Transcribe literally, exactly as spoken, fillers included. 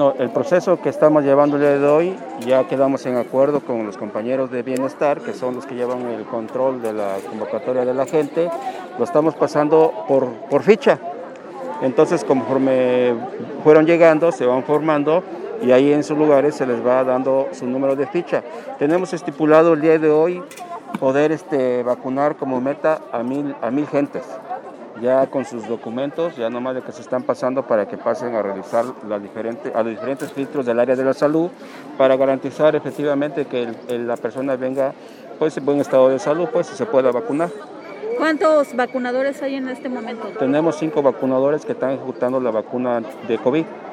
Bueno, el proceso que estamos llevando el día de hoy, ya quedamos en acuerdo con los compañeros de bienestar, que son los que llevan el control de la convocatoria de la gente, lo estamos pasando por, por ficha. Entonces, conforme fueron llegando, se van formando y ahí en sus lugares se les va dando su número de ficha. Tenemos estipulado el día de hoy poder este, vacunar como meta a mil, a mil gentes, ya con sus documentos, ya nomás de que se están pasando para que pasen a realizar las diferentes, a los diferentes filtros del área de la salud para garantizar efectivamente que el, el, la persona venga pues, en buen estado de salud pues, y se pueda vacunar. ¿Cuántos vacunadores hay en este momento? Tenemos cinco vacunadores que están ejecutando la vacuna de COVID.